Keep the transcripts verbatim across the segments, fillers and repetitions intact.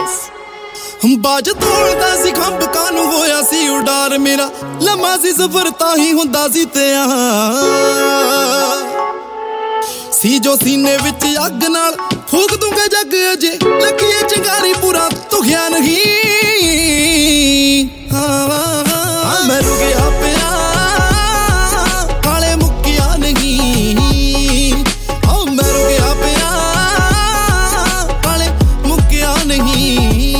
ਬਾਜ ਤੋੜਦਾ ਸੀ ਖੰਭ ਕਾਨੂੰ ਹੋਇਆ ਸੀ ਉਡਾਰ ਮੇਰਾ ਲੰਮਾ ਸੀ ਸਫ਼ਰ ਤਾਂ ਹੀ ਹੁੰਦਾ ਸੀ ਤਿਆ ਸੀ ਜੋ ਸੀਨੇ ਵਿੱਚ ਅੱਗ ਨਾਲ ਫੂਕ ਦੂੰਗਾ ਜੱਗ ਅਜੇ ਲੱਗੀਏ ਚਿੰਗਾਰੀ ਪੂਰਾ ਤੁਖਿਆ ਨਹੀਂ ਹਾਂ ਮੈਂ ਰੁ ਗਿਆ ਪਿਆ ਕਾਲੇ ਮੁੱਕਿਆ ਨਹੀਂ ਹਾਂ ਮੈਂ ਰੁ ਗਿਆ ਪਿਆ ਕਾਲੇ ਮੁੱਕਿਆ ਨਹੀਂ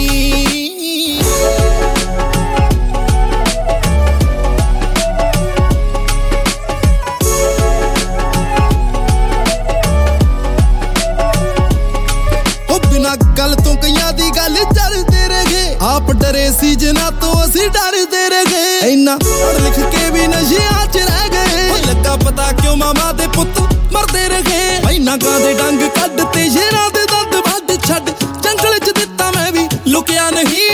ਗੱਲ ਤੋਂ ਕਈਆਂ ਦੀ ਗੱਲ ਚੜਦੇ ਰਹੇ ਆਪ ਡਰੇ ਸੀ ਜਿਨ੍ਹਾਂ ਤੋਂ ਅਸੀਂ ਡਰਦੇ ਰਹੇ ਇੰਨਾ ਪੜ੍ਹ ਲਿਖ ਕੇ ਵੀ ਨਸ਼ਿਆਂ 'ਚ ਰਹਿ ਗਏ ਲੱਗਾ ਪਤਾ ਕਿਉਂ ਮਾਮਾ ਦੇ ਪੁੱਤ ਮਰਦੇ ਰਹੇ ਇੰਨਾ ਗਾਂ ਦੇ ਡੰਗ ਕੱਢ ਤੇ ਸ਼ੇਰਾਂ ਦੇ ਦੰਦ ਵੱਢ ਛੱਡ ਜੰਗਲ 'ਚ ਦਿੱਤਾ ਮੈਂ ਵੀ ਲੁਕਿਆ ਨਹੀਂ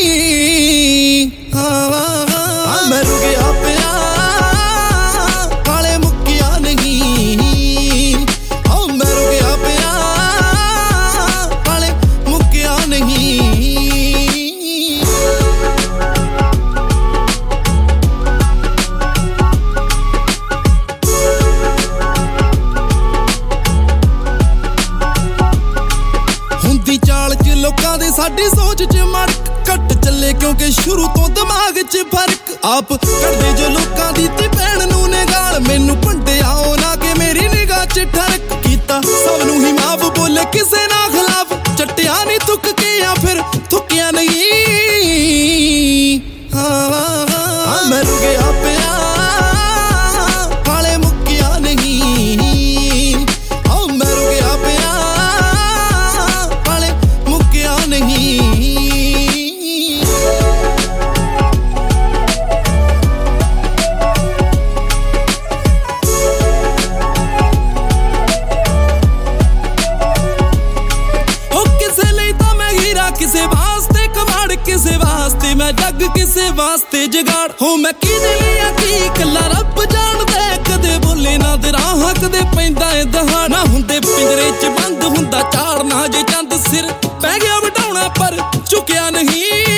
ਹਾਂ ਮੈਂ ਰੁ ਗਿਆ ਪਿਆ ਕਾਲੇ ਮੁੱਕਿਆ ਨਹੀਂ ਹਾਂ ਮੈਂ ਰੁ ਗਿਆ ਪਿਆ ਨਹੀਂ ਹੁੰਦੀ ਚਾਲ 'ਚ ਲੋਕਾਂ ਦੇ ਸਾਡੀ ਸੋਚ 'ਚ ਮੜਕ ਘੱਟ ਚੱਲੇ ਕਿਉਂਕਿ ਸ਼ੁਰੂ ਤੋਂ ਦਿਮਾਗ 'ਚ ਫਰਕ ਆਪ ਕਰਦੇ ਜੋ ਲੋਕਾਂ ਦੀ ਤੀ ਭੈਣ ਨੂੰ ਨੇ ਗਾਲ ਮੈਨੂੰ ਭੰਡਿਆ ਉਹ ਨਾ ਕਿ ਮੇਰੀ ਨਿਗਾਹ 'ਚ ਠਰਕ ਕੀਤਾ ਸਭ ਨੂੰ ਹੀ ਮਾਫ ਬੋਲੇ ਕਿਸੇ ਨਾ ਖਿਲਾਫ ਚੱਟਿਆ ਨਹੀਂ ਥੁੱਕ ਕੇ ਜਾਂ ਫਿਰ ਥੁੱਕਿਆ ਨਹੀਂ ਹਾਂ ਮੈਂ ਰੁ ਗਿਆ ਪਿਆ ਕਾਲੇ ਮੁੱਕਿਆ ਨਹੀਂ ਹਾਂ ਮੈਂ ਰੁ ਗਿਆ ਪਿਆ ਕਾਲੇ ਮੁੱਕਿਆ ਨਹੀਂ ਕਿਸੇ ਵਾਸਤੇ ਕਮਾੜ ਕਿਸੇ ਵਾਸਤੇ ਮੈਂ ਜੱਗ ਕਿਸੇ ਵਾਸਤੇ ਜਗਾੜ ਹੋ ਮੈਂ ਕਿਹਦੇ ਲਈ ਆ ਕੀ ਇਕੱਲਾ ਰੱਬ ਜਾਣਦਾ ਕਦੇ ਬੋਲੇ ਨਾ ਦਰਾਂ ਕਦੇ ਪੈਂਦਾ ਏ ਦਹਾੜਾ ਹੁੰਦੇ ਪਿੰਜਰੇ 'ਚ ਬੰਦ ਹੁੰਦਾ ਚਾੜਨਾ ਜੇ ਚੰਦ ਸਿਰ ਪੈ ਗਿਆ ਵਟਾਉਣਾ ਪਰ ਝੁਕਿਆ ਨਹੀਂ